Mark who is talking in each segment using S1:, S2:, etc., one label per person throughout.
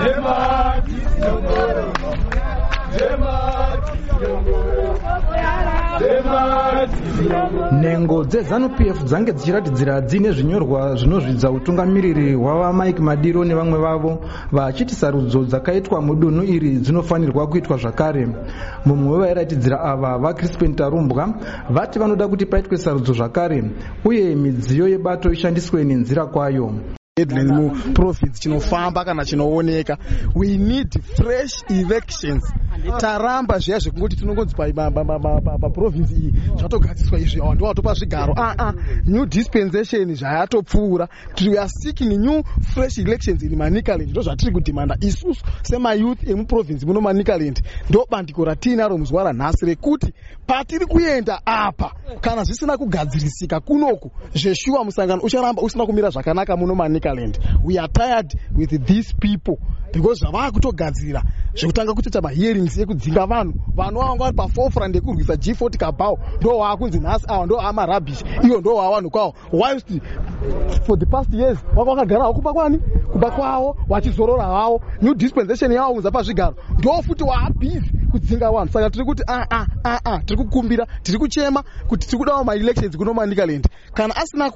S1: Nhengo dzeZANU-PF dzange dzichiratidzira dzine zvinyorwa zvinozvidza utungamiriri hwava Mike Madiro nevamwe vavo vachiti sarudzo dzakaitwa mudunhu iri dzinofanirwa kuitwa zvakare. Mumwe wevairatidzira ava vaCrispin Tarumbwa vati vanoda kuti paitwe sarudzo zvakare uye midziyo yebato ishandiswe nenzira kwayo.
S2: Province chinofamba kana chinooneka. We need fresh elections. Taramba zviya zvekungoti tinongonzi pa province iyi zvatogadziswa izvi ndiwo atopa zvigaro. New dispensation zvayatopfuura. We are seeking new fresh elections in Manicaland. Ndo zvatiri kudimanda isusu sema youth emu province muno Manicaland. Ndo bandiko ratinaro muzuva ranhasi rekuti patiri kuenda apa kana zvisina kugadzirisika kunoku zveshuwa musangano ucharamba usina kumira zvakanaka muno Manicaland. We are tired with these people because zvava kutogadzira zvekutanga kutoita mahearings ekudzinga vanhu vanga vari paforefront yekurwisa G40 Kabao ndo waakunzi nhasi ava ndo amarabish iyo ndo wavanhu kwavo whilst for the past years wakagara kuba kwani kuba kwavo wachizorora havo new dispensation yavo unza pazvigaro ndo futi waabhizi kudzinga vanhu. Saka tiri kuti tiri kukumbira tiri kuchema kuti tiri kudawo maelections kuno Manicaland kana asina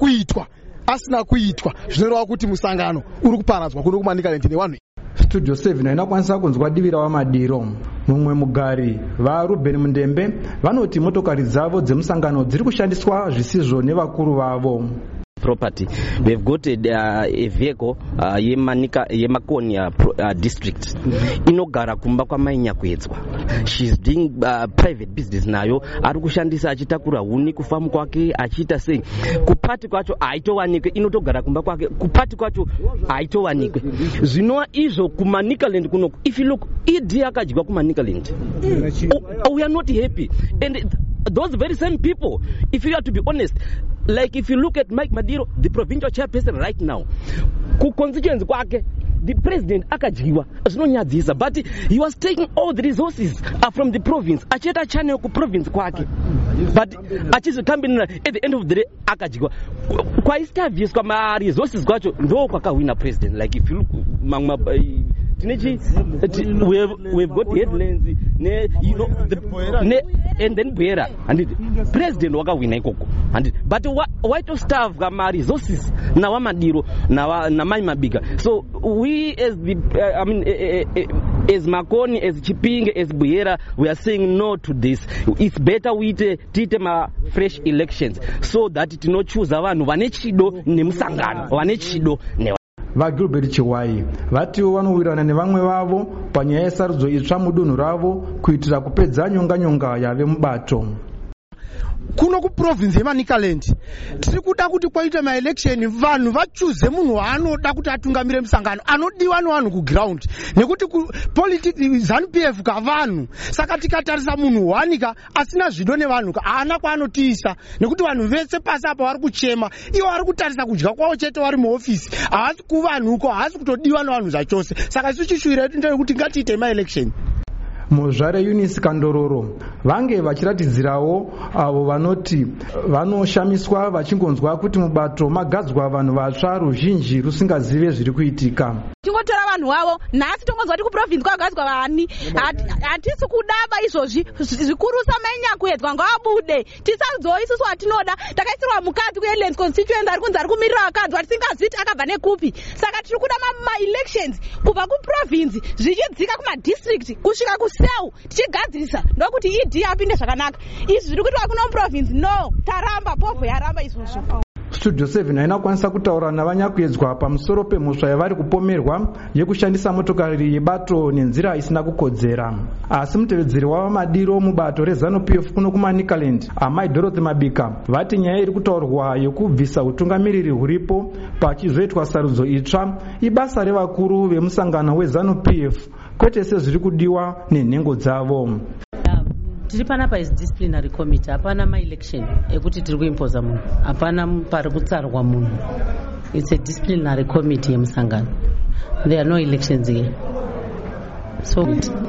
S2: kuitwa zvinoreva kuti musangano uri kuparadzwa kuno kuManicaland nevanhu.
S1: Studio 7 hainakwanisa kunzwa divira waMadiro. Mumwe mugari vaRuben Mundembe vanoti motokari dzavo dzemusangano dziri kushandiswa zvisizvo nevakuru vavo.
S3: Property. We've got a vehicle yemakoni district inogara kumba kwamainya kuedzwa. She's doing private business nayo ari kushandisa achitakura huni kufamu kwake achiita sei kupati kwacho aitowanikwe inotogara kumba kwake kupati kwacho aitowanikwe zvinova izvo kuManicaland kunoku. If you look idi akadyiwa kuManicaland we are not happy and those very same people, if you are to be honest, like if you look at Mike Madiro, the provincial chairperson right now, ku constituency kwake the president akadyiwa zvinonyadzisa, but he was taking all the resources from the province achiita channel ku province kwake, but achizotambirira at the end of the day akadyiwa kwaistabviswa ma resources kwacho ndo kwakawina president. Like if you look we've got headlines and then Bwera and president wakawina ikoko and but white staff kama resources na waMadiro na Mai Mabiga. So we as the as Makoni, as Chipinge, as Bwera, we are saying no to this. It's better we tite ma fresh elections so that it no choose vanhu vane chido nemusangano vane chido ne
S1: vaGilbert Chiwai vatiwo vanowirana nevamwe vavo panyaya yesarudzo itsva mudunhu ravo kuitira kupedza nyonganyonga yave mubato.
S4: Kuno kuprovince yeManicaland tiri kuda kuti kwaita maelection vanhu vachuze munhu waanoda kuti atungamire musangano anodiwa nevanhu kuground nekuti politics ZANU-PF kavanhu. Saka tikatarisa munhu wanika asina zvido nevanhu haana kwaanotiisa nekuti vanhu vese pasi apa vari kuchema ivo vari kutarisa kudya kwavo chete vari muofisi havasi kuvanhuko havasi kutodiwa nevanhu zvachose. Saka isu chishuwira yedu ndeyekuti ngatiite maelection.
S1: Muzvare Eunice Kandororo vange vachiratidzirawo avo vanoti vanoshamiswa vachingonzwa kuti mubato magadzwa vanhu vatsva ruzhinji rusingazive zviri kuitika.
S5: Tingotora vanhu wavo nhasi tongonzwa kuti kuprovince kwagadzwa vani hatisi kudaba izvozvi zvikuru samainya kuedzwa ngaabude tisarudzo isusu watinoda takaisirwa mukadzi kuHeadlands constituency ari kunzi ari kumirira vakadzi vatisingazviti akabva nekupi. Saka tiri kuda ma-elections kubva kuprovince zvichidzika kumadistrict kusvika kuseu tichigadzirisa ndokuti idi apinde zvakanaka. Izvi zviri kuitwa kuno muprovince no taramba popo yaramba izvozvo.
S1: Studio 7 hainakwanisa kutaura navanyakuedzwa pamusoro pemhosva yavari kupomerwa yekushandisa motokari yebato nenzira isina kukodzera. Asi mutevedzeri wavaMadiro mubato reZANU-PF kuno kuManicaland Amai Dorothy Mabika vati nyaya iri kutaurwa yekubvisa utungamiriri huripo pachizoitwa sarudzo itsva ibasa revakuru vemusangano weZANU-PF kwete sezviri kudiwa nenhengo dzavo.
S6: Tiri panapa is disciplinary committee, hapana ma-election ekuti tiri kuimpoza munhu, hapana pari kutsarwa munhu. It's a disciplinary committee yemusangano. There are no elections here. So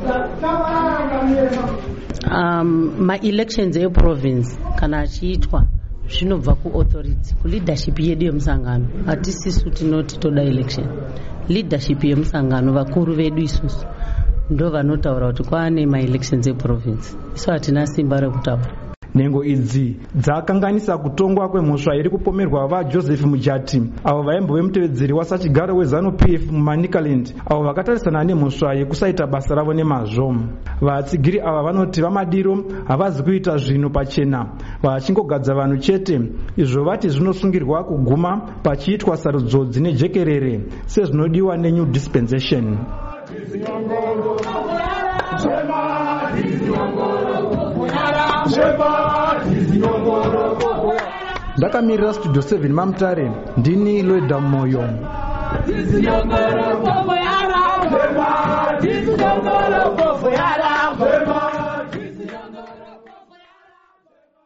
S6: ma-elections e-province kana achiitwa zvinobva ku authority, ku leadership yedu yemusangano. Hatisisu tinoti toda election. leadership yemusangano vakuru vedu isusu ndo vanotaura kuti kwaane maelections eprovince, isu hatina simba rekutaura.
S1: Nhengo idzi dzakanganisa kutongwa kwemhosva iri kupomerwa vaJoseph Mujati avo vaimbove mutevedzeri wasachigaro weZANU-PF muManicaland avo vakatarisana nemhosva yekusaita basa ravo nemazvo. Vatsigiri ava vanoti vamadiro havazi kuita zvinhu pachena, vachingogadza vanhu chete, izvo vati zvinosungirwa kuguma pachiitwa sarudzo dzine jekerere sezvinodiwa neNew Dispensation. Ndakamirira Studio 7 Mamutare, ndini Loida Moyo.